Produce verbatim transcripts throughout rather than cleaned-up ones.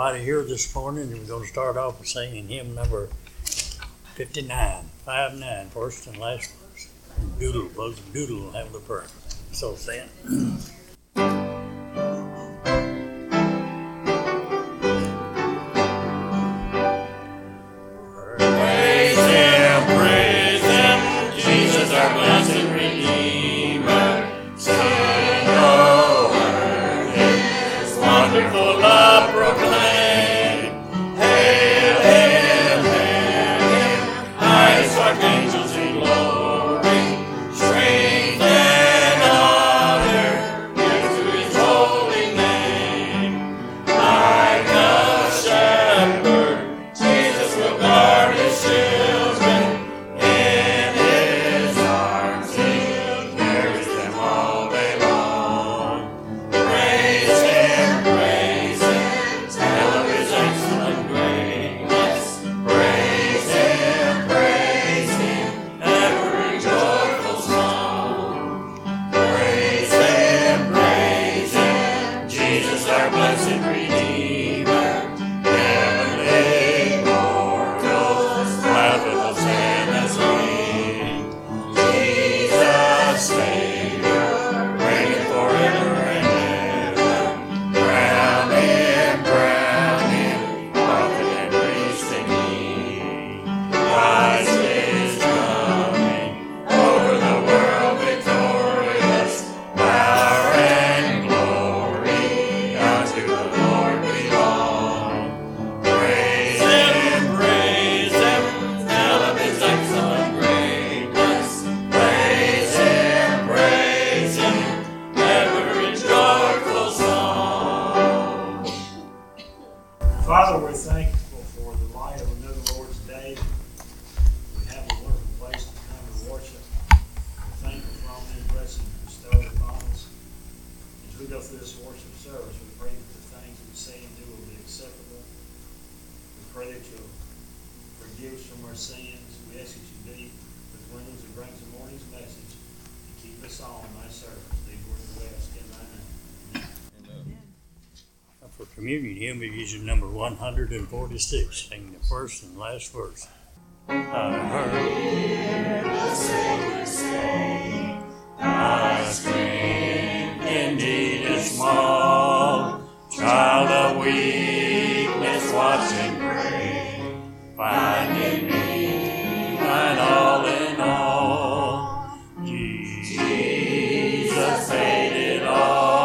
everybody here this morning, and we're going to start off with singing hymn number fifty-nine, five nine, first and last verse. Doodle, both doodle will have the prayer. So stand. For communion hymn, we're using number one hundred forty-six, singing the first and last verse. I heard the Savior say, thy strength indeed is small, child of weakness, watch and pray, find in me thine all in all. Jesus paid it all.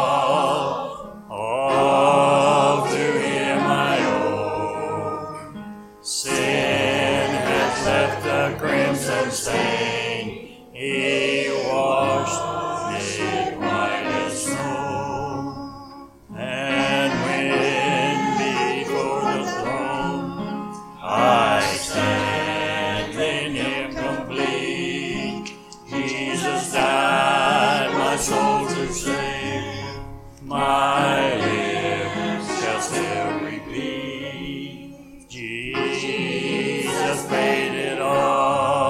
Stain, he washed it white as snow, and when before the throne I stand in him complete, Jesus died my soul to save, my lips shall still repeat, Jesus paid it all.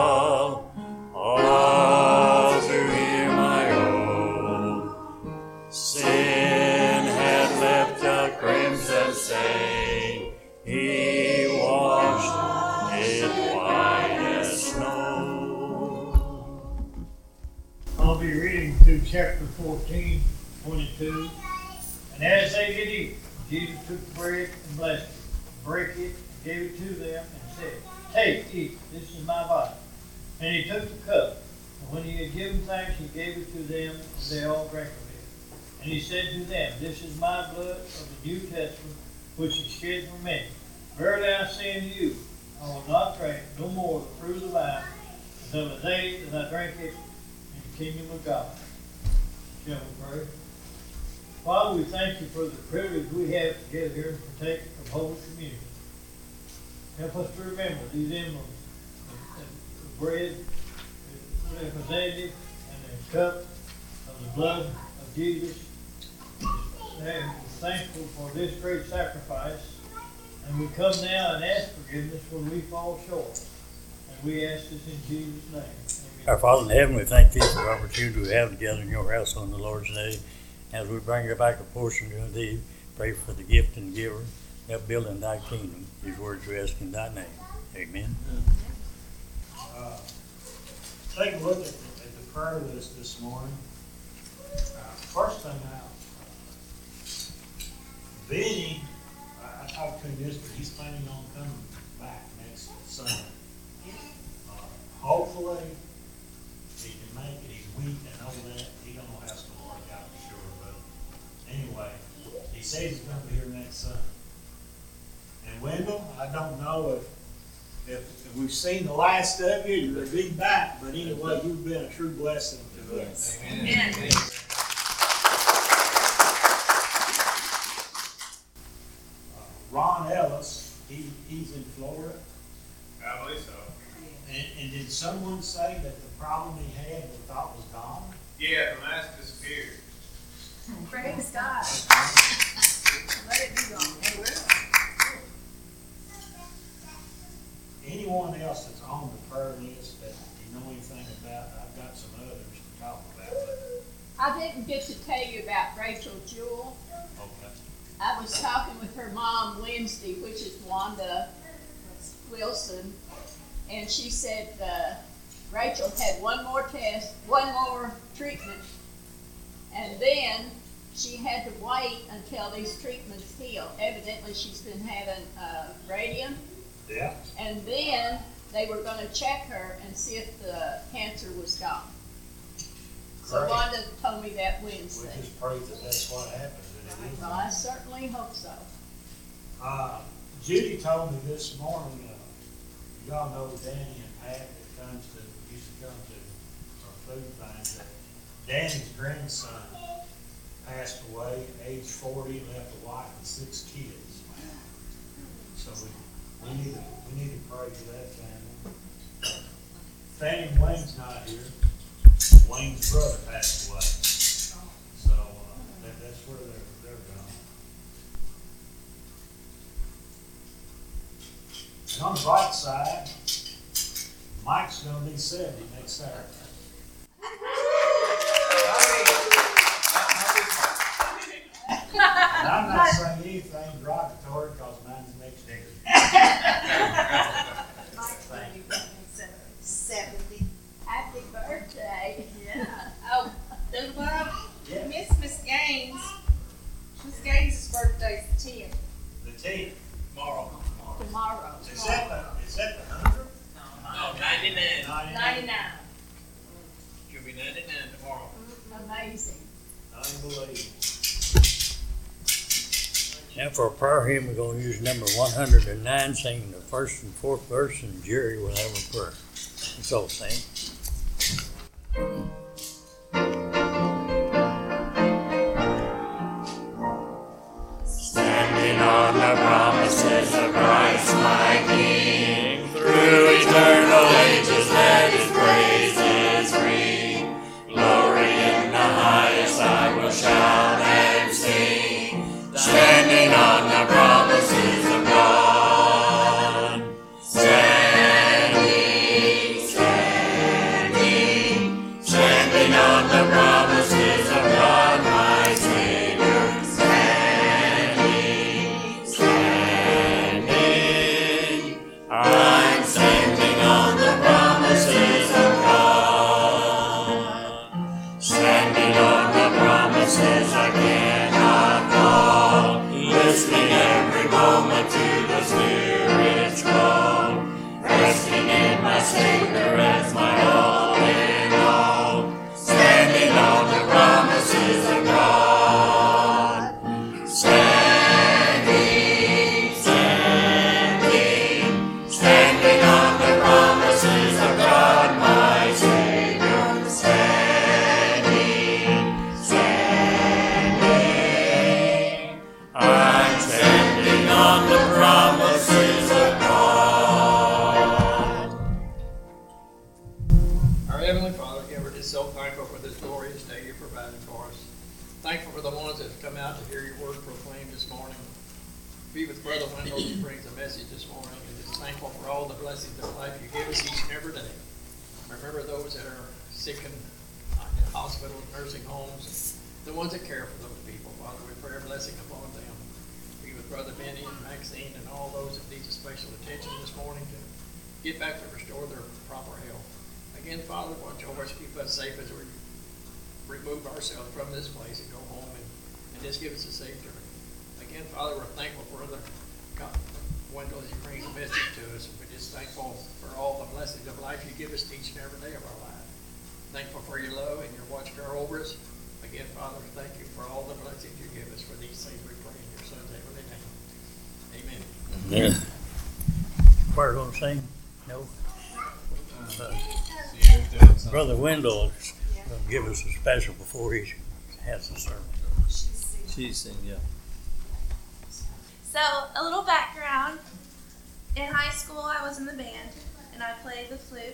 Chapter fourteen, twenty-two. And as they did eat, Jesus took bread and blessed it, broke it, and gave it to them, and said, take, eat, this is my body. And he took the cup, and when he had given thanks, he gave it to them, and they all drank of it. And he said to them, this is my blood of the New Testament, which is shed for many. Verily I say unto you, I will not drink no more of the fruit of the vine until the day that I drink it in the kingdom of God. Shall we pray? Father, we thank you for the privilege we have to get here and partake of Holy Communion. Help us to remember these emblems of the bread, the representative, and the cup of the blood of Jesus. And we're thankful for this great sacrifice. And we come now and ask forgiveness when we fall short. And we ask this in Jesus' name. Our Father in heaven, we thank thee for the opportunity we have together in your house on the Lord's day. As we bring back a portion to thee, pray for the gift and giver, help building thy kingdom. These words we ask in thy name. Amen. Uh, Take a look at, at the prayer list this morning. Uh, First thing out, Benny, I, I talked to him yesterday, he's planning on coming back next Sunday. Uh, Hopefully, he can make it, he's weak, I know that, he don't know how it's gonna work out for sure, but anyway, he says he's gonna be here next Sunday. And Wendell, I don't know if If, if we've seen the last of you, you'll be back, but anyway, you've been a true blessing to us. Amen. Amen. Uh, Ron Ellis, he, he's in Florida, I believe so. and, and did someone say that the problem he had, they thought was gone? Yeah, the mask disappeared. Praise God. Let it be gone. It will. Anyone else that's on the prayer list that you know anything about, I've got some others to talk about, but, I didn't get to tell you about Rachel Jewell. okay. I was talking with her mom Wednesday, which is Wanda Wilson, and she said uh, Rachel had one more test, one more treatment, and then she had to wait until these treatments heal. Evidently, she's been having uh, radium. Yeah. And then they were gonna check her and see if the cancer was gone. So Great. Wanda told me that We Wednesday. just pray that that's what happens, and it is. Well, I certainly hope so. Uh, Judy told me this morning, uh, y'all know Danny and Pat that comes to, used to come to our food things, that Danny's grandson passed away, age forty, left a wife and six kids. So we, we need to, we need to pray for that family. Fanny and Wayne's not here. Wayne's brother passed away. So, uh, that, that's where they're, they're gone. And on the bright side, Mike's gonna be seventy next Saturday. And I'm not saying anything derogatory because mine's next year. Seventy. Happy birthday. Yeah. Oh, then well, Yeah. Miss Miss Gaines. Miss Gaines' birthday's the tenth. The team, Tomorrow. Tomorrow. is that the, is that the hundred? No, ninety-nine. Ninety-nine. She'll be ninety-nine tomorrow. Amazing. Unbelievable. Now for a prayer hymn, we're gonna use number one hundred and nine, singing the first and fourth verse, and Jerry will have a prayer. Let's all sing. Standing on the promises of Christ my King, through eternal ages let his praises ring. Glory in the highest I will shout and sing, standing on the promises of God. Standing, standing, standing on the promises of God my Savior. Standing, standing, I'm standing on the promises of God. Standing on the promises I cannot fall, listening every moment to the Spirit's call, resting in my Savior as my all in all, standing on the promises of God. Standing, standing, standing on the promises of God, my Savior. Standing, standing, I'm standing on the promises of God. Our Heavenly Father, again, we're just so thankful for this glorious day you provided for us. Thankful for the ones that have come out to hear your word proclaimed this morning. Be with Brother Wendell who brings a message this morning, and just thankful for all the blessings of life you give us each and every day. Remember those that are sick in, uh, in hospitals, nursing homes, the ones that care for those people. Father, we pray a blessing upon them. Be with Brother Benny and Maxine and all those that need special attention this morning to get back to restore their proper health. Again, Father, why don't you always keep us safe as we remove ourselves from this place and go home and, and just give us a safe journey. Again, Father, we're thankful for the Wendell as he brings a message to us. We're just thankful for all the blessings of life you give us each and every day of our life. Thankful for your love and your watch care over us. Again, Father, thank you for all the blessings you give us. For these things we pray in your Son's heavenly name. Amen. Yeah. Choir gonna sing? No. Uh, Brother Wendell is gonna give us a special before he has the sermon. She's sing, yeah. So, a little background. In high school, I was in the band, and I played the flute.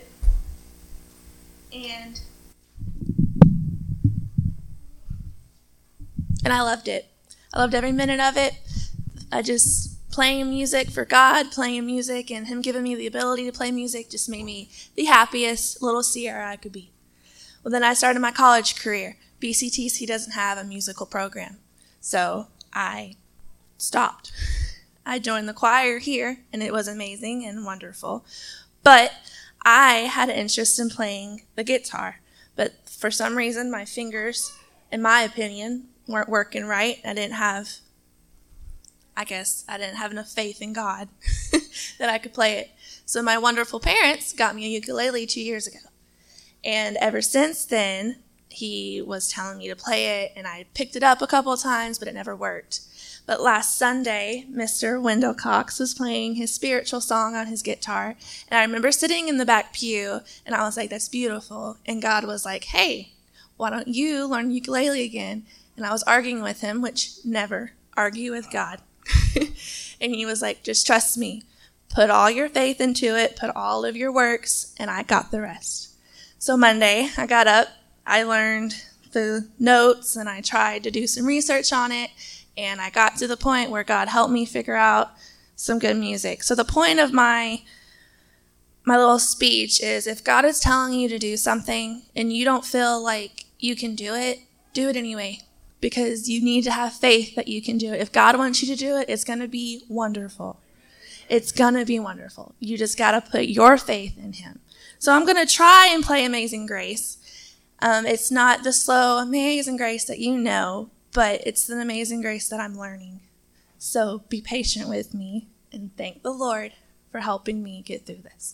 And and I loved it. I loved every minute of it. I just playing music for God, playing music, and Him giving me the ability to play music just made me the happiest little Sierra I could be. Well, then I started my college career. B C T C doesn't have a musical program, so I stopped. I joined the choir here, and it was amazing and wonderful. But I had an interest in playing the guitar. But for some reason, my fingers, in my opinion, weren't working right. I didn't have, I guess, I didn't have enough faith in God that I could play it. So my wonderful parents got me a ukulele two years ago. And ever since then, he was telling me to play it, and I picked it up a couple of times, but it never worked. But last Sunday, Mister Wendell Cox was playing his spiritual song on his guitar, and I remember sitting in the back pew, and I was like, that's beautiful. And God was like, hey, why don't you learn ukulele again? And I was arguing with him, which never argue with God. And he was like, just trust me. Put all your faith into it, put all of your works, and I got the rest. So Monday, I got up, I learned the notes, and I tried to do some research on it, and I got to the point where God helped me figure out some good music. So the point of my my little speech is, if God is telling you to do something and you don't feel like you can do it, do it anyway, because you need to have faith that you can do it. If God wants you to do it, it's going to be wonderful. It's going to be wonderful. You just got to put your faith in Him. So I'm going to try and play Amazing Grace. Um, it's not the slow Amazing Grace that you know, but it's an amazing grace that I'm learning. So be patient with me and thank the Lord for helping me get through this.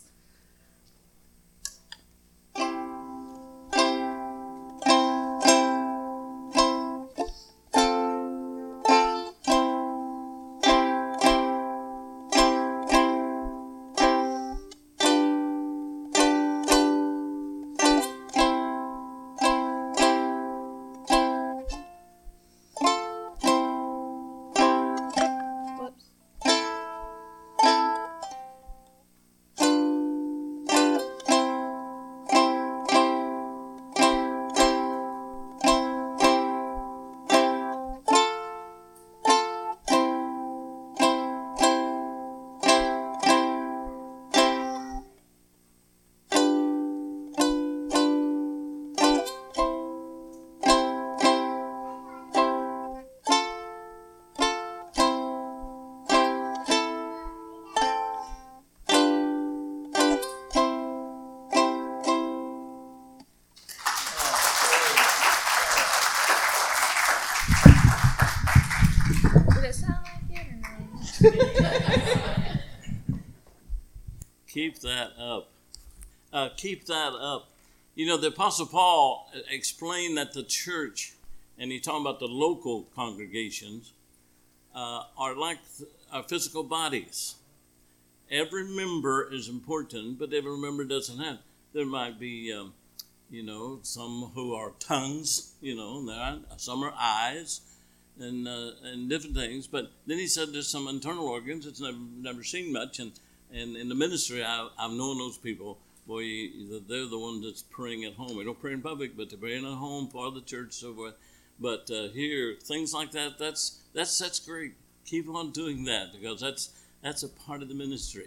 Keep that up. Uh, keep that up. You know, the Apostle Paul explained that the church, and he's talking about the local congregations, uh, are like our physical bodies. Every member is important, but every member doesn't have. There might be, um, you know, some who are tongues, you know, and there are, some are eyes, and uh, and different things. But then he said there's some internal organs. It's never never seen much, and and in the ministry, I, I've known those people. Boy, they're the ones that's praying at home. They don't pray in public, but they're praying at home for the church, so forth. But uh, here, things like that, that's that's that's great. Keep on doing that, because that's that's a part of the ministry.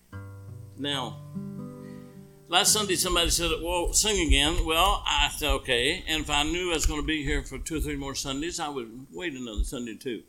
Now, last Sunday somebody said, well, sing again. Well, I thought, okay. And if I knew I was going to be here for two or three more Sundays, I would wait another Sunday too.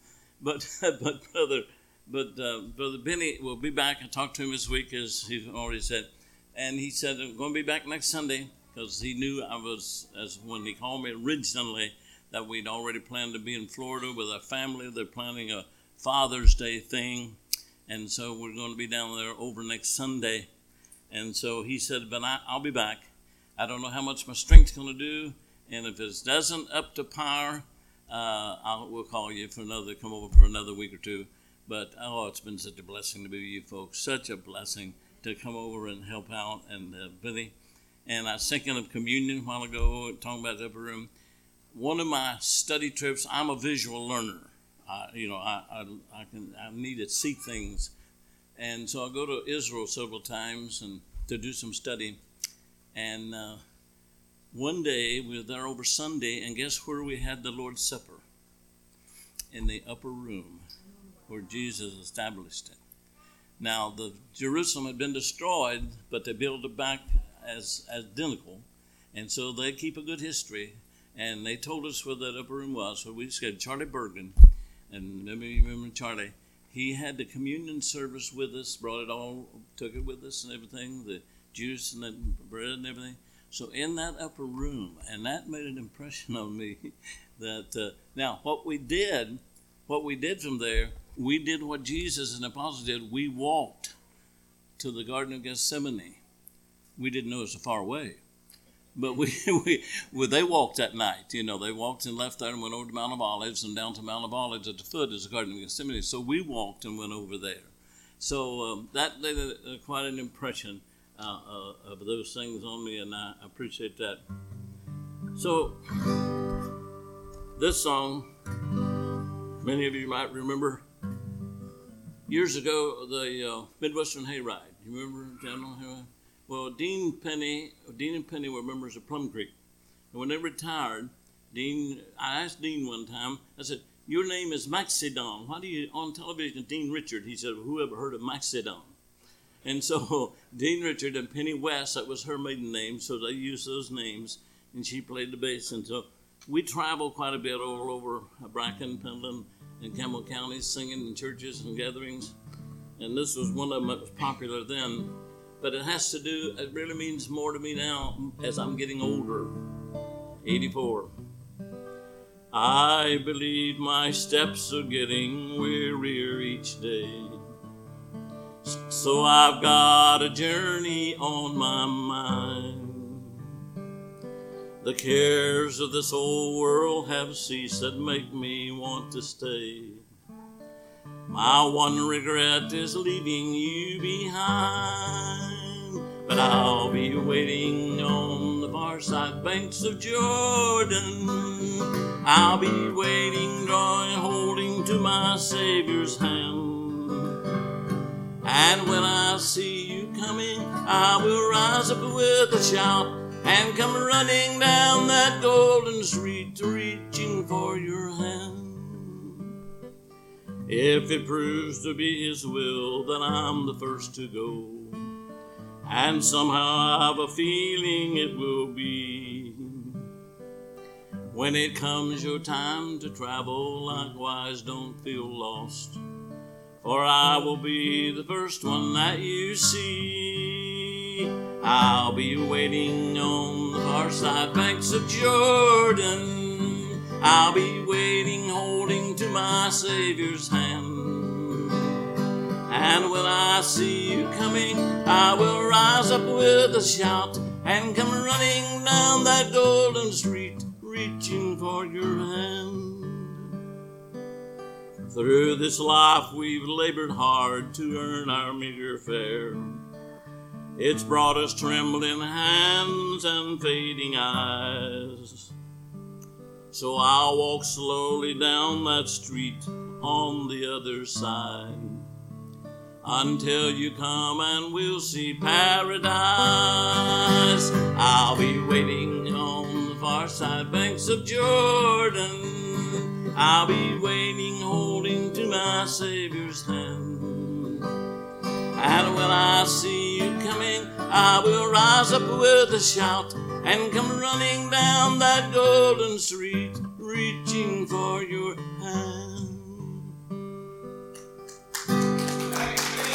but but brother, but uh, brother Benny will be back. I talked to him this week, as he already said, and he said I'm going to be back next Sunday because he knew I was, as when he called me originally, that we'd already planned to be in Florida with our family. They're planning a Father's Day thing, and so we're going to be down there over next Sunday. And so he said, but I, I'll be back. I don't know how much my strength's going to do, and if it doesn't up to par, uh, I'll, we'll call you for another, come over for another week or two. But, oh, it's been such a blessing to be with you folks, such a blessing to come over and help out, and uh, Billy. And I was thinking of communion a while ago, talking about the upper room. One of my study trips, I'm a visual learner. I, you know, I, I, I can I need to see things. And so I go to Israel several times and to do some study. And uh, one day we were there over Sunday, and guess where we had the Lord's Supper? In the upper room where Jesus established it. Now, the Jerusalem had been destroyed, but they built it back as, as identical. And so they keep a good history. And they told us where that upper room was. So we just got Charlie Bergen. And let me remember Charlie. He had the communion service with us, brought it all, took it with us and everything, the juice and the bread and everything. So in that upper room, and that made an impression on me that, uh, now what we did, what we did from there, we did what Jesus and the apostles did. We walked to the Garden of Gethsemane. We didn't know it was so far away. But we, we, well, they walked that night. You know, they walked and left there and went over to Mount of Olives, and down to Mount of Olives at the foot is the Garden of Gethsemane. So we walked and went over there. So um, that made a, a, quite an impression uh, uh, of those things on me, and I appreciate that. So this song, many of you might remember. Years ago, the uh, Midwestern Hayride. You remember General Hayride? Well, Dean Penny, Dean and Penny were members of Plum Creek. And when they retired, Dean, I asked Dean one time, I said, your name is Maxidon. Why do you, on television, Dean Richard? He said, well, who ever heard of Maxidon? And so Dean Richard and Penny West, that was her maiden name, so they used those names, and she played the bass. And so we traveled quite a bit all over Bracken, Pendleton, and Campbell counties, singing in churches and gatherings. And this was one of them that was popular then. But it has to do, it really means more to me now as I'm getting older. eighty-four. I believe my steps are getting wearier each day. So I've got a journey on my mind. The cares of this old world have ceased that make me want to stay. My one regret is leaving you behind, but I'll be waiting on the far side banks of Jordan. I'll be waiting, drawing, holding to my Savior's hand. And when I see you coming, I will rise up with a shout and come running down that golden street, reaching for your hand. If it proves to be His will, then I'm the first to go. And somehow I have a feeling it will be. When it comes your time to travel, likewise don't feel lost. For I will be the first one that you see. I'll be waiting on the far side banks of Jordan. I'll be waiting, holding to my Savior's hand. And when I see you coming, I will rise up with a shout and come running down that golden street, reaching for your hand. Through this life we've labored hard to earn our meager fare. It's brought us trembling hands and fading eyes. So I'll walk slowly down that street on the other side until you come and we'll see paradise. I'll be waiting on the far side banks of Jordan. I'll be waiting, holding to my Savior's hand. And when I see you coming, I will rise up with a shout and come running down that golden street, reaching for your hand.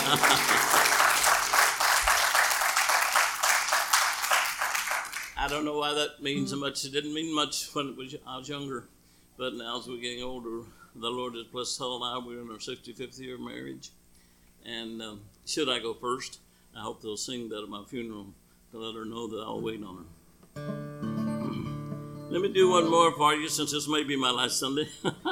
I don't know why that means so much. It didn't mean much when it was, I was younger, but now as we're getting older, the Lord has blessed Helen and I. We're in our sixty-fifth year of marriage. And um, should I go first, I hope they'll sing that at my funeral to let her know that I'll wait on her. Let me do one more for you, since this may be my last Sunday.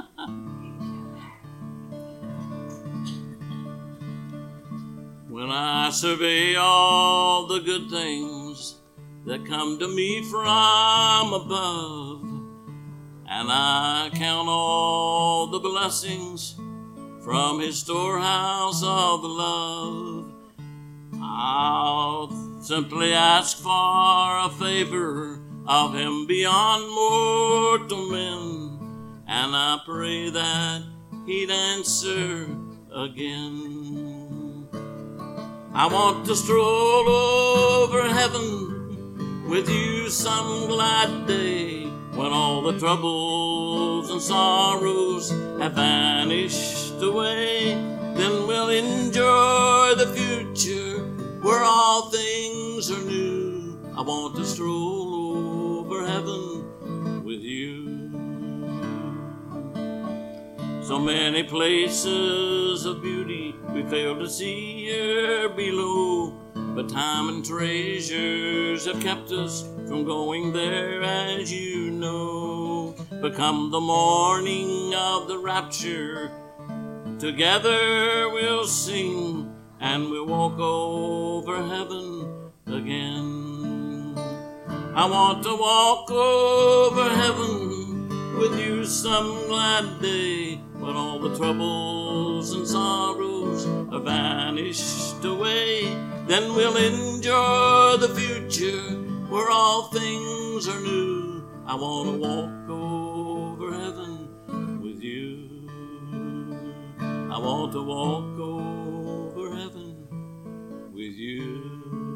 When I survey all the good things that come to me from above, and I count all the blessings from his storehouse of love, I'll simply ask for a favor of him beyond mortal men, and I pray that he'd answer again. I want to stroll over heaven with you some glad day, when all the troubles and sorrows have vanished away. Then we'll enjoy the future where all things are new. I want to stroll over heaven with you. So many places of beauty we fail to see here below, but time and treasures have kept us from going there, as you know. But come the morning of the rapture, together we'll sing, and we'll walk over heaven again. I want to walk over heaven with you some glad day, when all the troubles and sorrows are vanished away. Then we'll enjoy the future where all things are new. I want to walk over heaven with you. I want to walk over heaven with you.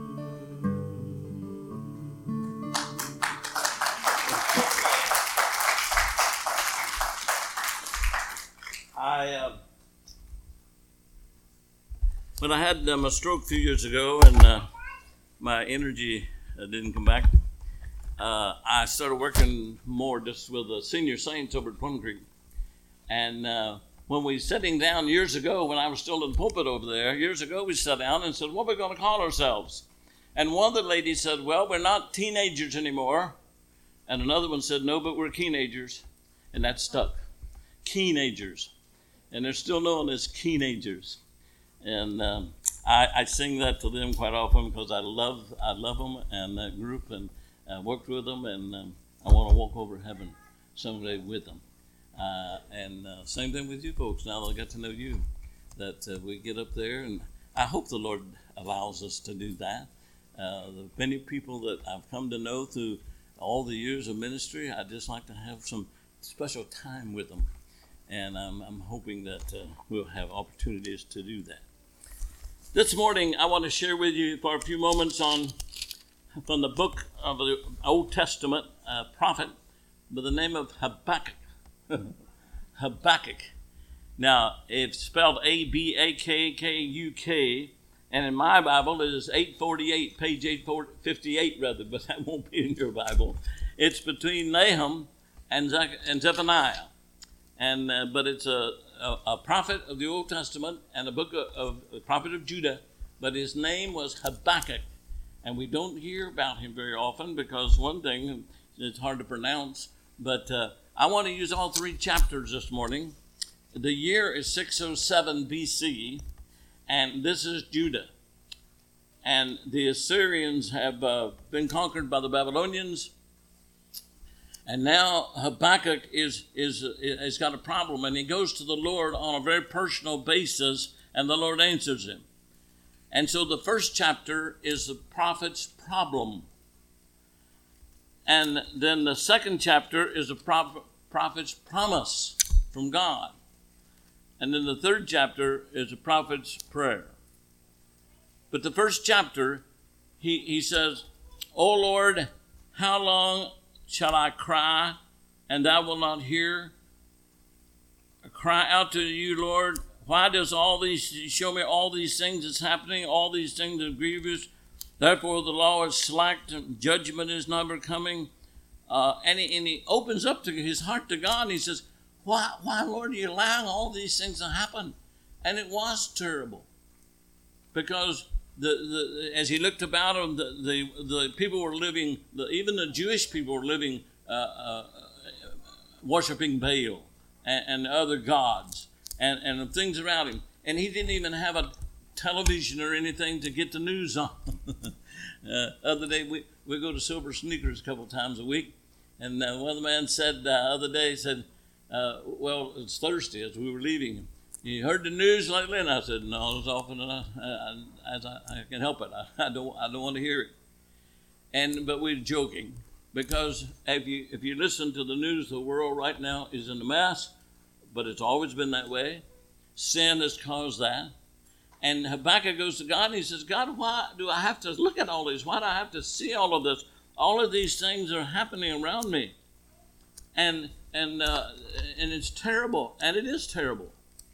I, uh, when I had um, a stroke a few years ago, and uh, my energy uh, didn't come back, uh, I started working more just with the senior saints over at Plum Creek. And uh, when we sitting down years ago, when I was still in the pulpit over there, years ago, we sat down and said, what are we going to call ourselves? And one of the ladies said, well, we're not teenagers anymore. And another one said, no, but we're keenagers. And that stuck. Keenagers. And they're still known as keenagers. And um, I, I sing that to them quite often because I love I love them and that group, and uh, worked with them, and um, I want to walk over heaven someday with them. Uh, and uh, same thing with you folks. Now that I got to know you, that uh, we get up there, and I hope the Lord allows us to do that. Uh, the many people that I've come to know through all the years of ministry, I just like to have some special time with them. And I'm, I'm hoping that uh, we'll have opportunities to do that. This morning, I want to share with you for a few moments on from the book of the Old Testament, a prophet by the name of Habakkuk. Habakkuk. Now, it's spelled A B A K K U K, and in my Bible it is eight forty-eight, page eight fifty-eight rather, but that won't be in your Bible. It's between Nahum and, Zech- and Zephaniah. And uh, but it's a, a, a prophet of the Old Testament and a book of, of a prophet of Judah, but his name was Habakkuk, and we don't hear about him very often because one thing, it's hard to pronounce. But uh, I want to use all three chapters this morning. The year is six oh seven B C, and this is Judah. And the Assyrians have uh, been conquered by the Babylonians. And now Habakkuk is is has got a problem, and he goes to the Lord on a very personal basis, and the Lord answers him. And so the first chapter is the prophet's problem. And then the second chapter is the prophet's promise from God. And then the third chapter is the prophet's prayer. But the first chapter, he, he says, O Lord, how long shall I cry, and thou wilt not hear? I cry out to you, Lord, why does all these, show me all these things that's happening, all these things are grievous? Therefore the law is slacked, and judgment is never coming. Uh, and, he, and he opens up to his heart to God, and he says, why, why, Lord, are you allowing all these things to happen? And it was terrible. Because the, the as he looked about him, the, the, the people were living, the, even the Jewish people were living, uh, uh, worshiping Baal and, and other gods and, and things around him. And he didn't even have a television or anything to get the news on. uh, other day, we, we go to Silver Sneakers a couple times a week. And uh, one of the men said the uh, other day, said, uh, well, it's Thursday as we were leaving. You heard the news lately? And I said, no, as often as I, as I, I can help it. I, I don't I don't want to hear it. And but we're joking, because if you if you listen to the news, the world right now is in a mess, but it's always been that way. Sin has caused that. And Habakkuk goes to God and he says, God, why do I have to look at all this? Why do I have to see all of this? All of these things are happening around me. And and uh, and it's terrible. And it is terrible.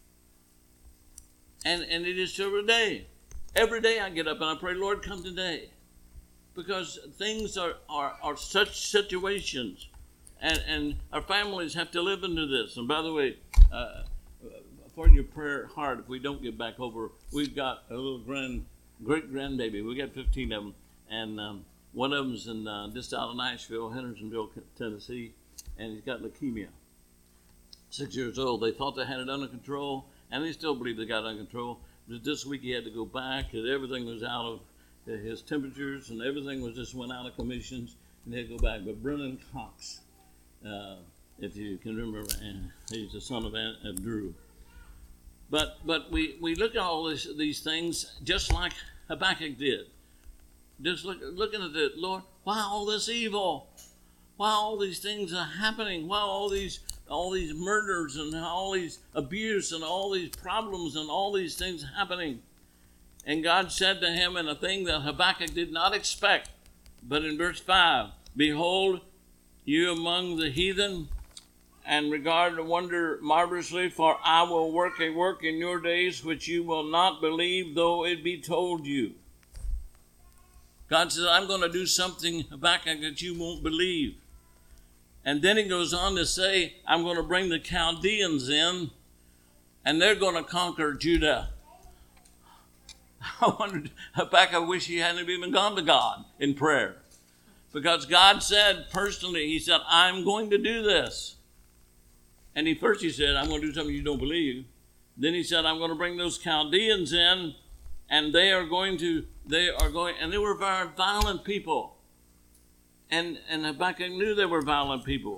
And and it is every day. Every day I get up and I pray, Lord, come today. Because things are, are, are such situations. And, and our families have to live into this. And by the way, uh, for your prayer heart, if we don't get back over, we've got a little grand, great grandbaby. We got fifteen of them. And um, one of them's in uh, just out of Nashville, Hendersonville, Tennessee. And he's got leukemia. Six years old. They thought they had it under control. And they still believe they got it under control. But this week he had to go back, and everything was out of his temperatures, and everything was just went out of commissions, and they had to go back. But Brennan Cox, uh, if you can remember, and he's the son of, of Drew. But but we, we look at all this, these things just like Habakkuk did. Just look, looking at it, Lord, why all this evil? Why all these things are happening? Why all these all these murders and all these abuse and all these problems and all these things happening? And God said to him in a thing that Habakkuk did not expect, but in verse five, behold, you among the heathen, and regard the wonder marvelously, for I will work a work in your days which you will not believe, though it be told you. God says, I'm going to do something, Habakkuk, that you won't believe. And then he goes on to say, I'm going to bring the Chaldeans in, and they're going to conquer Judah. I wondered, Habakkuk wish he hadn't even gone to God in prayer. Because God said personally, he said, I'm going to do this. And he first he said, I'm going to do something you don't believe. Then he said, I'm going to bring those Chaldeans in, and they are going to, they are going, and they were very violent people. And, and Habakkuk knew they were violent people.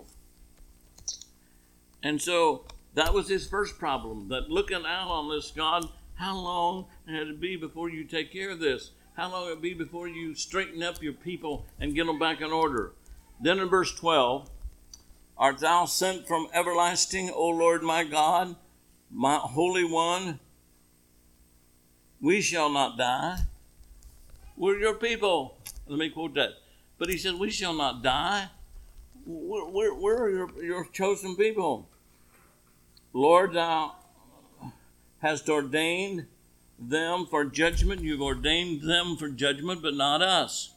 And so that was his first problem, that looking out on this, God, how long had it be before you take care of this? How long it be before you straighten up your people and get them back in order? Then in verse twelve, art thou sent from everlasting, O Lord my God, my Holy One? We shall not die. We're your people. Let me quote that. But he said, we shall not die. We're, we're, we're your, your chosen people. Lord, thou hast ordained them for judgment. You've ordained them for judgment, but not us.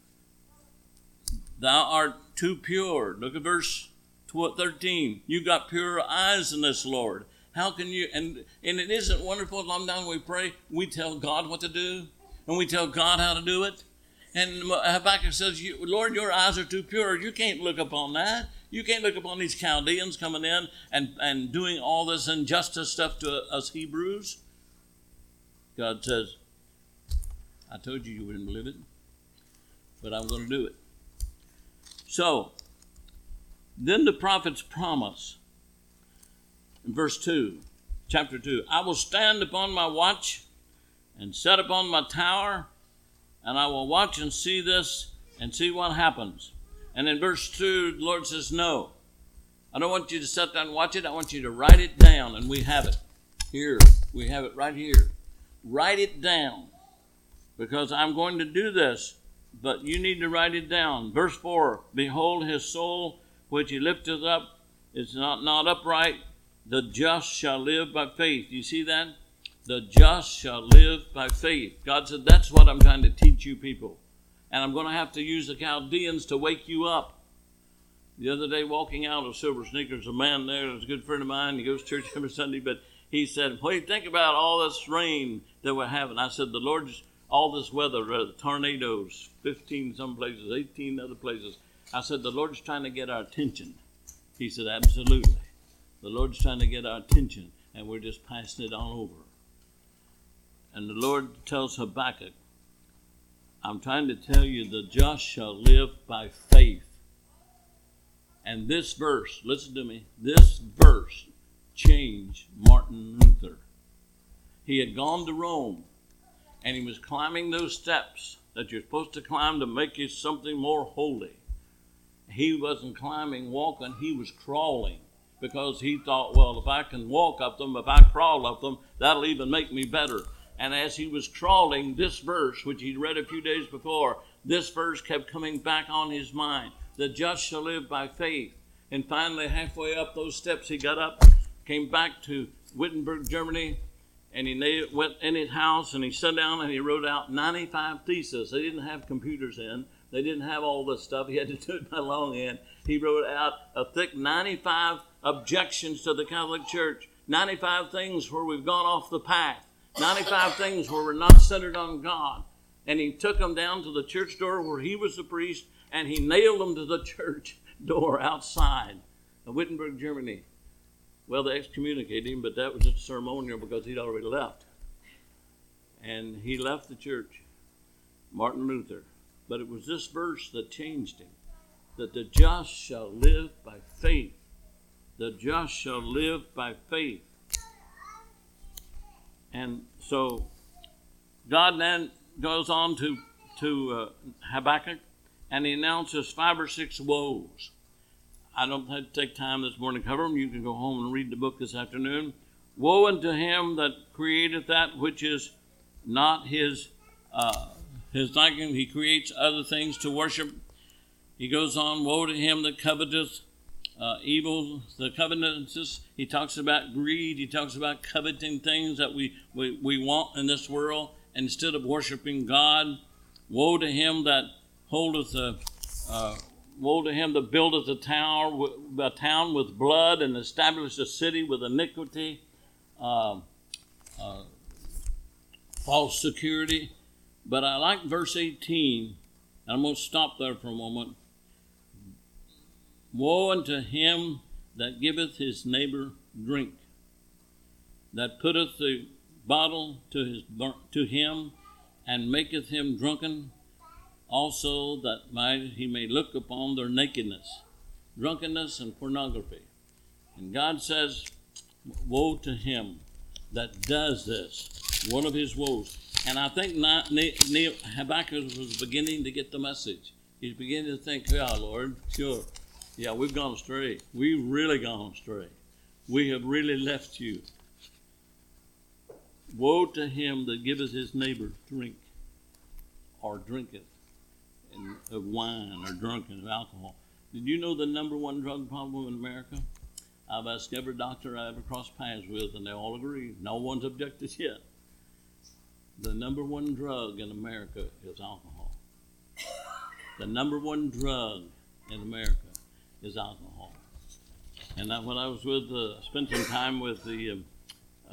Thou art too pure. Look at verse thirteen. You got pure eyes in this, Lord. How can you, and, and it isn't wonderful, I'm down, we pray, we tell God what to do, and we tell God how to do it. And Habakkuk says, Lord, your eyes are too pure. You can't look upon that. You can't look upon these Chaldeans coming in and, and doing all this injustice stuff to us Hebrews. God says, I told you you wouldn't believe it, but I'm going to do it. So, then the prophets promise in verse two, chapter two, I will stand upon my watch and set upon my tower, and I will watch and see this and see what happens. And in verse two, the Lord says, no, I don't want you to sit down and watch it. I want you to write it down. And we have it here. We have it right here. Write it down, because I'm going to do this, but you need to write it down. Verse four, behold, his soul, which he lifteth up, is not, not upright, The just shall live by faith. You see that? The just shall live by faith. God said, that's what I'm trying to teach you people. And I'm going to have to use the Chaldeans to wake you up. The other day, walking out of Silver Sneakers, a man there was a good friend of mine. He goes to church every Sunday, but he said, what do you think about all this rain that we're having? I said, the Lord's, all this weather, uh, tornadoes, fifteen some places, eighteen other places. I said, the Lord's trying to get our attention. He said, absolutely. The Lord's trying to get our attention, and we're just passing it on over. And the Lord tells Habakkuk, I'm trying to tell you, the just shall live by faith. And this verse, listen to me, this verse changed Martin Luther. He had gone to Rome, and he was climbing those steps that you're supposed to climb to make you something more holy. He wasn't climbing, walking, he was crawling, because he thought, well, if I can walk up them, if I crawl up them, that'll even make me better. And as he was crawling, this verse, which he'd read a few days before, this verse kept coming back on his mind. The just shall live by faith. And finally, halfway up those steps, he got up, came back to Wittenberg, Germany, and he went in his house, and he sat down, and he wrote out ninety-five theses. They didn't have computers in. They didn't have all this stuff. He had to do it by longhand. He wrote out a thick ninety-five objections to the Catholic Church, ninety-five things where we've gone off the path, ninety-five things where we're not centered on God. And he took them down to the church door where he was the priest, and he nailed them to the church door outside of Wittenberg, Germany. Well, they excommunicated him, but that was just ceremonial because he'd already left. And he left the church, Martin Luther. But it was this verse that changed him, that the just shall live by faith. The just shall live by faith. And so God then goes on to, to uh, Habakkuk, and he announces five or six woes. I don't have to take time this morning to cover them. You can go home and read the book this afternoon. Woe unto him that createth that which is not his uh, his liking. He creates other things to worship. He goes on, woe to him that coveteth uh, evil, the covetous. He talks about greed. He talks about coveting things that we, we, we want in this world instead of worshiping God. Woe to him that holdeth a uh, woe to him that buildeth a tower, a town with blood, and establisheth a city with iniquity, uh, uh, false security. But I like verse eighteen, and I'm going to stop there for a moment. Woe unto him that giveth his neighbor drink, that putteth the bottle to his to him, and maketh him drunken, also that might, he may look upon their nakedness, drunkenness and pornography. And God says, woe to him that does this, one of his woes. And I think Neil Habakkuk was beginning to get the message. He's beginning to think, yeah, Lord, sure. Yeah, we've gone astray. We've really gone astray. We have really left you. Woe to him that giveth his neighbor drink, or drinketh of wine, or drunken of alcohol. Did you know the number one drug problem in America? I've asked every doctor I ever crossed paths with, and they all agree. No one's objected yet. The number one drug in America is alcohol. The number one drug in America is alcohol. And I, when I was with, uh, spent some time with the uh,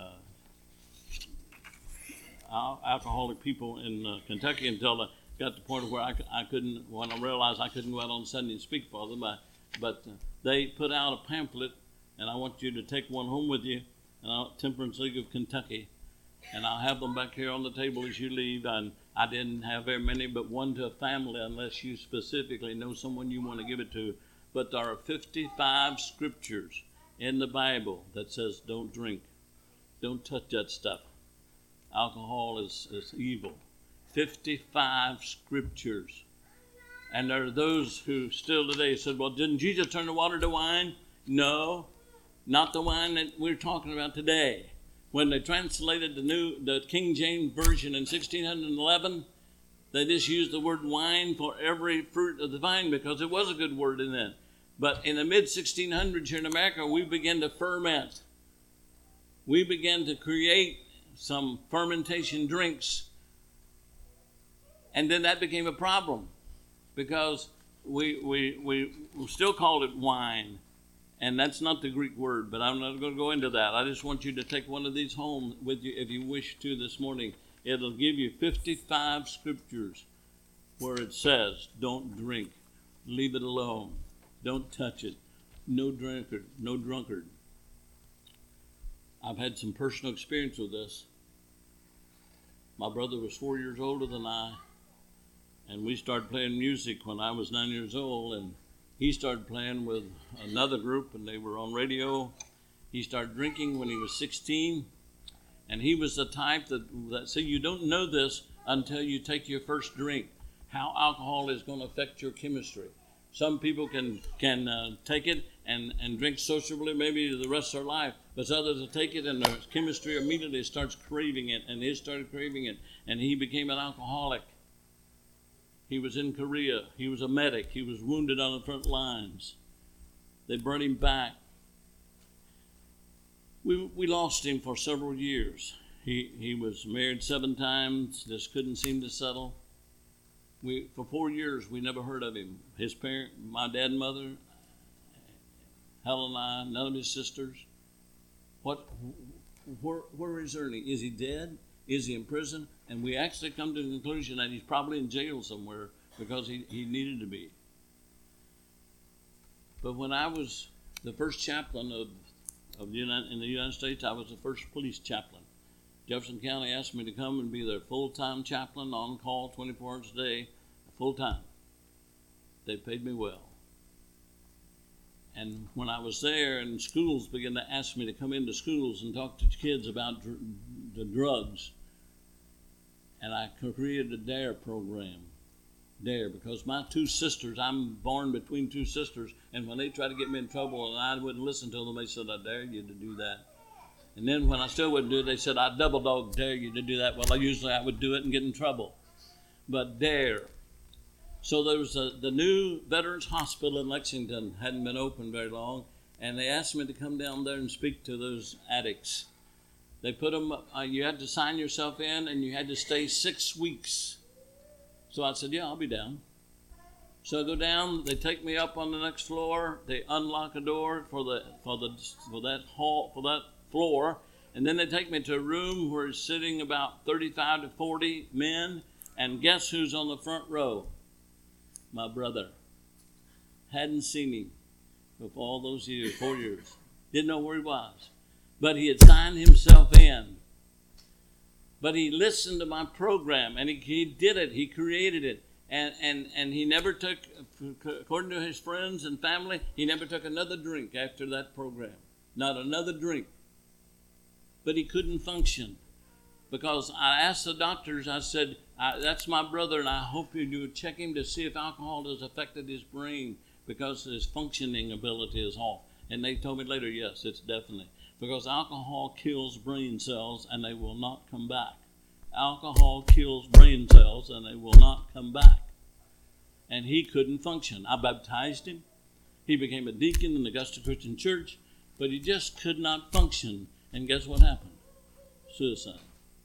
uh, alcoholic people in uh, Kentucky until I got to the point where I, I couldn't, when I realized I couldn't go out on Sunday and speak for them, I, but uh, they put out a pamphlet, and I want you to take one home with you, and I'll, Temperance League of Kentucky, and I'll have them back here on the table as you leave. And I didn't have very many, but one to a family, unless you specifically know someone you want to give it to. But there are fifty-five scriptures in the Bible that says don't drink, don't touch that stuff. Alcohol is, is evil. fifty-five scriptures. And there are those who still today said, well, didn't Jesus turn the water to wine? No, not the wine that we're talking about today. When they translated the new, the King James Version in sixteen eleven, they just used the word wine for every fruit of the vine because it was a good word in that. But in the mid sixteen hundreds here in America, we began to ferment. we began to create some fermentation drinks. And then that became a problem because we, we, we still called it wine. And that's not the Greek word, but I'm not going to go into that. I just want you to take one of these home with you if you wish to this morning. It'll give you fifty-five scriptures where it says, don't drink, leave it alone, don't touch it, no drunkard, no drunkard. I've had some personal experience with this. My brother was four years older than I, and we started playing music when I was nine years old, and he started playing with another group, and they were on radio. He started drinking when he was sixteen, and he was the type that, that say, you don't know this until you take your first drink, how alcohol is going to affect your chemistry. Some people can can uh, take it and, and drink sociably maybe the rest of their life, but others will take it and their chemistry immediately starts craving it, and he started craving it, and he became an alcoholic. He was in Korea. He was a medic. He was wounded on the front lines. They brought him back. We we lost him for several years. He he was married seven times, just couldn't seem to settle. We for four years we never heard of him. His parent, my dad and mother, Helen and I, none of his sisters. What where where is Ernie? Is he dead? Is he in prison? And we actually come to the conclusion that he's probably in jail somewhere because he, he needed to be. But when I was the first chaplain of, of the United, in the United States, I was the first police chaplain. Jefferson County asked me to come and be their full-time chaplain, on call twenty-four hours a day, full-time. They paid me well. And when I was there and schools began to ask me to come into schools and talk to kids about dr- the drugs, and I created a DARE program. DARE, because my two sisters, I'm born between two sisters, and when they tried to get me in trouble and I wouldn't listen to them, they said, I dare you to do that. And then when I still wouldn't do it, they said, I double dog dare you to do that. Well, I usually I would do it and get in trouble. But DARE. So there was a, the new Veterans Hospital in Lexington, hadn't been open very long, and they asked me to come down there and speak to those addicts. They put them, uh, you had to sign yourself in, and you had to stay six weeks. So I said, yeah, I'll be down. So I go down, they take me up on the next floor, they unlock a door for the for the for that hall for that floor, and then they take me to a room where it's sitting about thirty-five to forty men, and guess who's on the front row? My brother. Hadn't seen him for all those years, four years. Didn't know where he was. But he had signed himself in. But he listened to my program, and he, he did it. He created it. And, and, and he never took, according to his friends and family, he never took another drink after that program. Not another drink. But he couldn't function. Because I asked the doctors, I said, I, that's my brother, and I hope you do check him to see if alcohol has affected his brain, because his functioning ability is off. And they told me later, yes, it's definitely. Because alcohol kills brain cells, and they will not come back. Alcohol kills brain cells, and they will not come back. And he couldn't function. I baptized him. He became a deacon in the Augusta Christian Church, but he just could not function. And guess what happened? Suicide.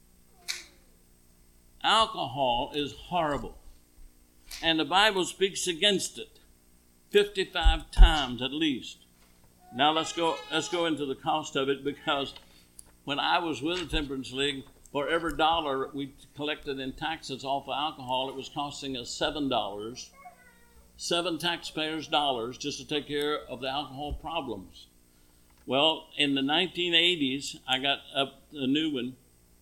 Alcohol is horrible, and the Bible speaks against it fifty-five times at least. Now let's go let's go into the cost of it, because when I was with the Temperance League, for every dollar we collected in taxes off of alcohol, it was costing us seven dollars, seven taxpayers' dollars just to take care of the alcohol problems. Well, in the nineteen eighties, I got up a new one.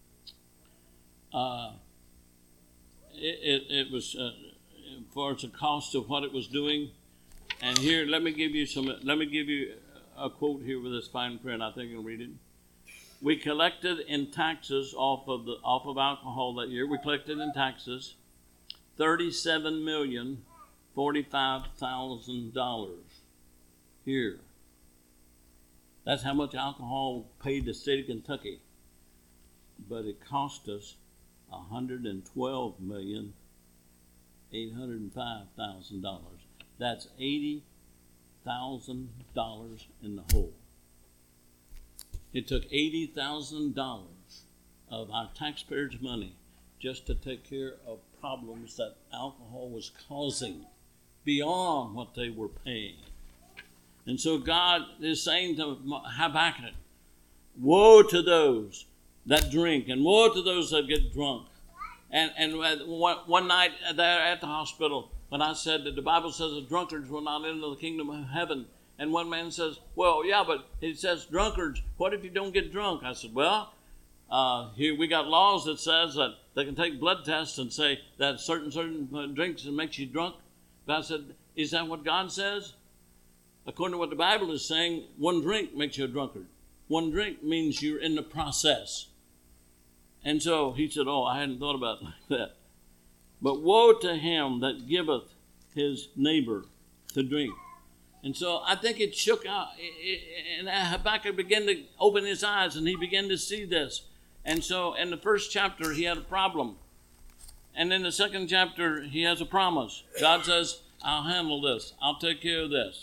Uh, It, it, it was uh, for the cost of what it was doing. And here, let me give you some. Let me give you a quote here with this fine print. I think you'll read it. We collected in taxes off of the off of alcohol that year. We collected in taxes thirty-seven million forty-five thousand dollars. Here. That's how much alcohol paid the state of Kentucky. But it cost us one hundred twelve million eight hundred five thousand dollars. That's eighty thousand dollars in the hole. It took eighty thousand dollars of our taxpayers' money just to take care of problems that alcohol was causing beyond what they were paying. And so God is saying to Habakkuk, woe to those that drink, and woe to those that get drunk. And and one, one night there at the hospital, when I said that the Bible says the drunkards will not enter the kingdom of heaven, and one man says, well, yeah, but it says drunkards. What if you don't get drunk? I said, well, uh, here we got laws that says that they can take blood tests and say that certain certain uh, drinks makes you drunk. But I said, is that what God says? According to what the Bible is saying, one drink makes you a drunkard. One drink means you're in the process. And so he said, oh, I hadn't thought about it like that. But woe to him that giveth his neighbor to drink. And so I think it shook out, and Habakkuk began to open his eyes, and he began to see this. And so in the first chapter, he had a problem. And in the second chapter, he has a promise. God says, I'll handle this. I'll take care of this.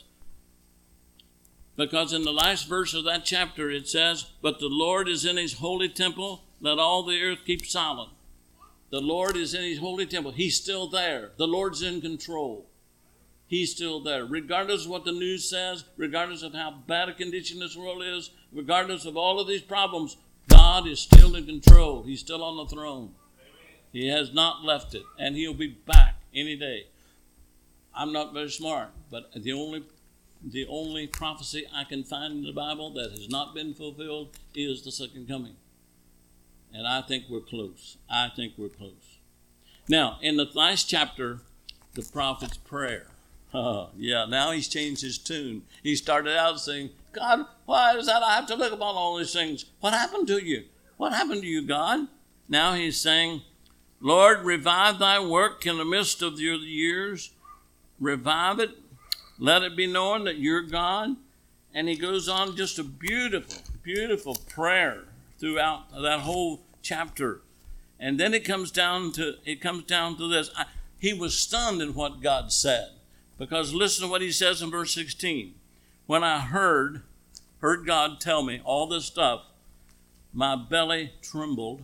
Because in the last verse of that chapter, it says, but the Lord is in his holy temple, let all the earth keep silent. The Lord is in his holy temple. He's still there. The Lord's in control. He's still there. Regardless of what the news says, regardless of how bad a condition this world is, regardless of all of these problems, God is still in control. He's still on the throne. He has not left it, and he'll be back any day. I'm not very smart, but the only the only prophecy I can find in the Bible that has not been fulfilled is the second coming. And I think we're close. I think we're close. Now, in the last chapter, the prophet's prayer. Uh, yeah, now he's changed his tune. He started out saying, God, why is that I have to look upon all these things? What happened to you? What happened to you, God? Now he's saying, Lord, revive thy work in the midst of your years. Revive it. Let it be known that you're God. And he goes on just a beautiful, beautiful prayer throughout that whole chapter. And then it comes down to it comes down to this. I, he was stunned in what God said. Because listen to what he says in verse sixteen. When I heard, heard God tell me all this stuff, my belly trembled,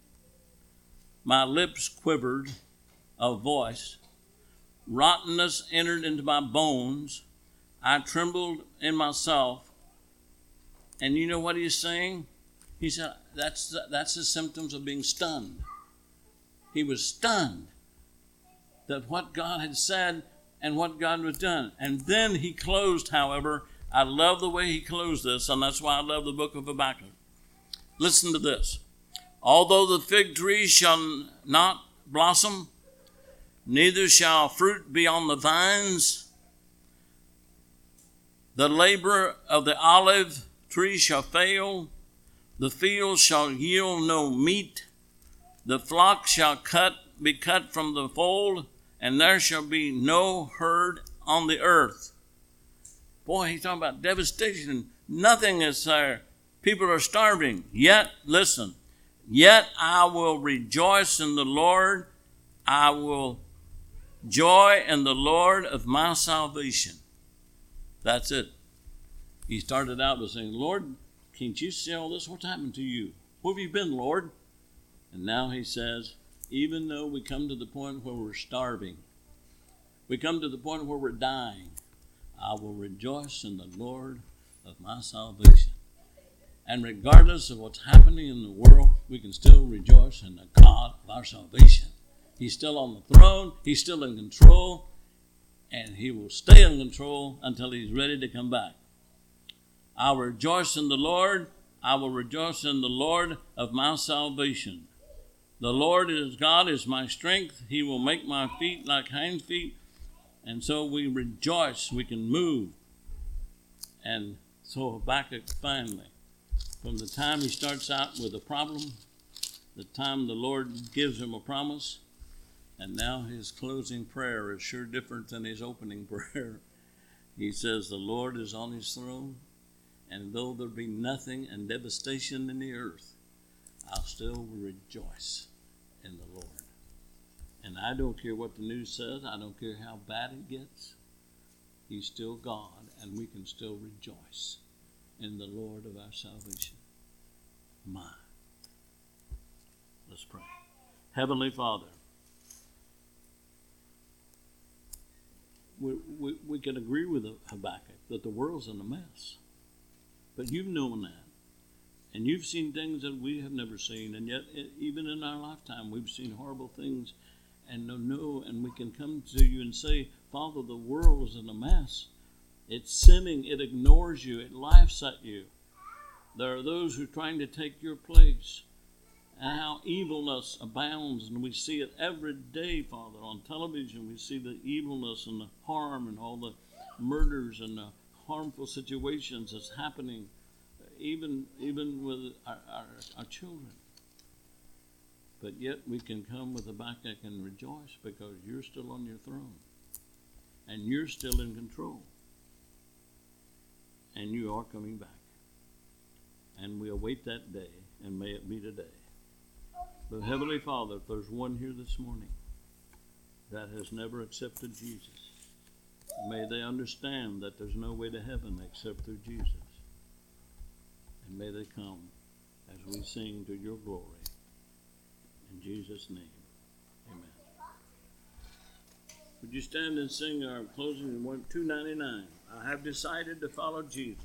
my lips quivered of voice, rottenness entered into my bones, I trembled in myself. And you know what he's saying? He said, that's the, that's the symptoms of being stunned. He was stunned that what God had said and what God was done. And then he closed, however, I love the way he closed this, and that's why I love the book of Habakkuk. Listen to this. Although the fig tree shall not blossom, neither shall fruit be on the vines, the labor of the olive tree shall fail, the field shall yield no meat, the flock shall cut be cut from the fold, and there shall be no herd on the earth. Boy, he's talking about devastation. Nothing is there. People are starving. Yet, listen, yet I will rejoice in the Lord. I will joy in the Lord of my salvation. That's it. He started out by saying, Lord, can't you see all this? What's happened to you? Where have you been, Lord? And now he says, even though we come to the point where we're starving, we come to the point where we're dying, I will rejoice in the Lord of my salvation. And regardless of what's happening in the world, we can still rejoice in the God of our salvation. He's still on the throne. He's still in control. And he will stay in control until he's ready to come back. I will rejoice in the Lord. I will rejoice in the Lord of my salvation. The Lord is God is my strength. He will make my feet like hinds feet. And so we rejoice. We can move. And so Habakkuk finally, from the time he starts out with a problem, the time the Lord gives him a promise, and now his closing prayer is sure different than his opening prayer. He says, the Lord is on his throne, and though there be nothing and devastation in the earth, I'll still rejoice in the Lord. And I don't care what the news says. I don't care how bad it gets. He's still God, and we can still rejoice in the Lord of our salvation. mind. Let's pray. Heavenly Father, we, we, we can agree with Habakkuk that the world's in a mess. But you've known that. And you've seen things that we have never seen. And yet, it, even in our lifetime, we've seen horrible things. And no, no, and we can come to you and say, Father, the world is in a mess. It's sinning. It ignores you. It laughs at you. There are those who are trying to take your place. And how evilness abounds. And we see it every day, Father. On television, we see the evilness and the harm and all the murders and the harmful situations that's happening, even even with our, our, our children. But yet we can come with Habakkuk and rejoice because you're still on your throne. And you're still in control. And you are coming back. And we await that day, and may it be today. But Heavenly Father, if there's one here this morning that has never accepted Jesus, may they understand that there's no way to heaven except through Jesus. And may they come as we sing to your glory. In Jesus' name, amen. Would you stand and sing our closing in two ninety-nine? I have decided to follow Jesus.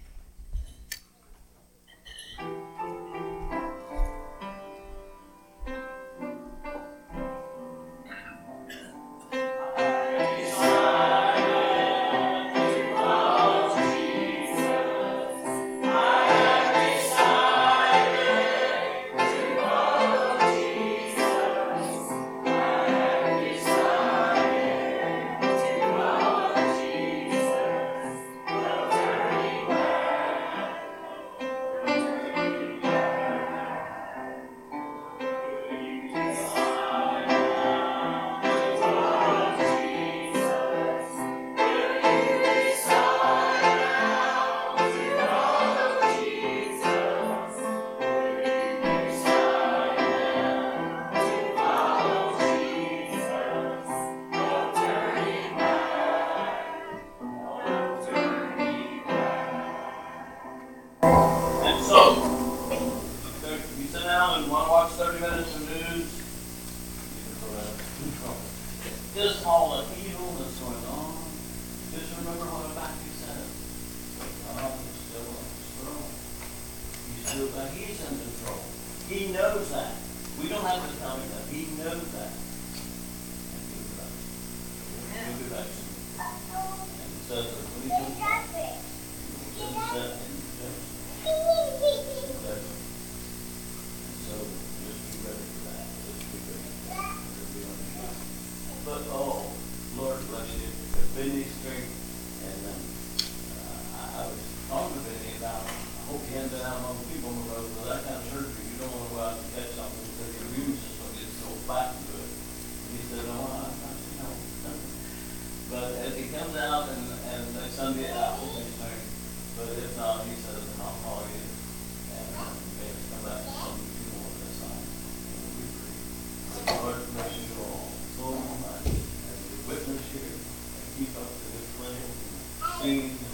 Just all the evil that's going on. Just remember what Habakkuk said. God is still on his throne. He's still there. He's in control. He knows that. We don't have to tell him that. He knows that. And he'll be back. He'll be back soon. And it says that when he comes back, he will set in judgment. And so just be ready for that. Just be ready for that. But, oh, Lord bless you. If Benny strength, and um, uh, I, I was talking to Benny about, I hope you haven't been out among people on the road, but that kind of surgery, you don't want to go out and catch something because your immune system gets so fat and good. And he said, no, I, I said, no. But if he comes out and, and they Sunday out, we'll be strength. But if not, he says, then I'll call you. And um, maybe come back to something you want this time. And we'll be free. The Lord bless you all. So much as we witness here and keep up the good flame, singing